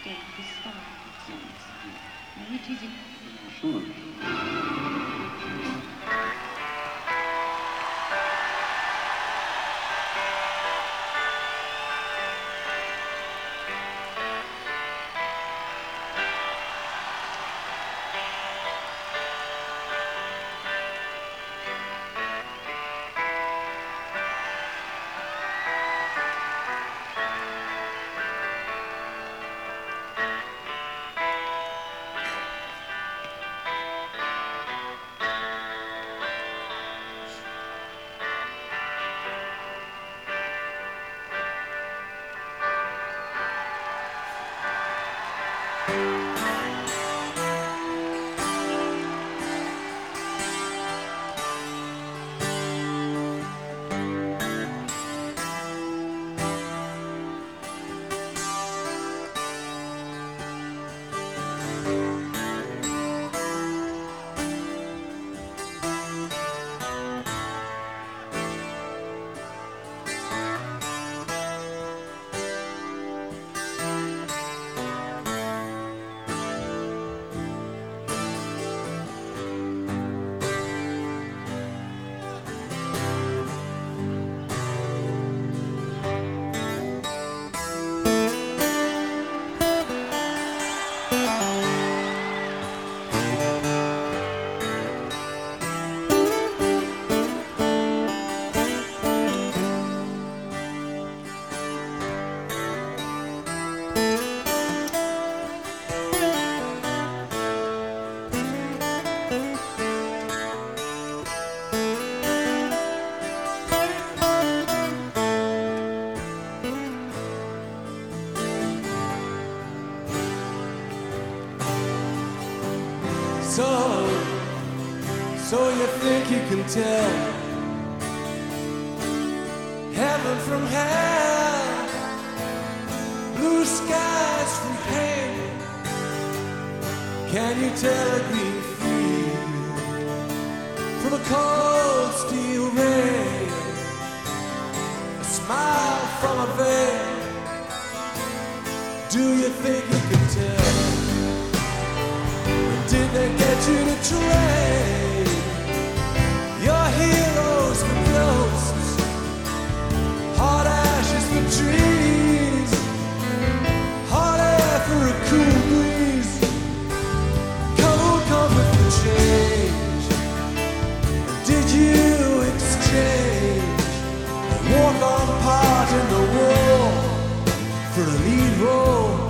So you think you can tell heaven from hell, blue skies from pain? Can you tell a green field from a cold steel rain? A smile from a veil. Do you think you can tell? Did they get you to trade your heroes for ghosts, hot ashes for trees, hot air for a cool breeze, cold comfort for change? Did you exchange a walk-on part in the war for a lead role?